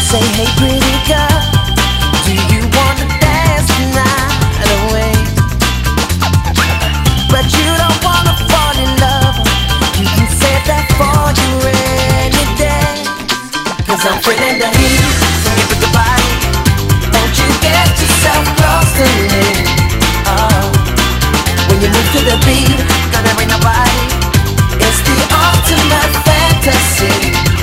Say, hey pretty girl, do you wanna dance tonight away? But you don't wanna fall in love. You can save that for your rainy day. Cause I'm feeling the heat from your big body. Won't you get yourself close to me? Oh, when you move to the beat, gonna bring nobody. It's the ultimate fantasy.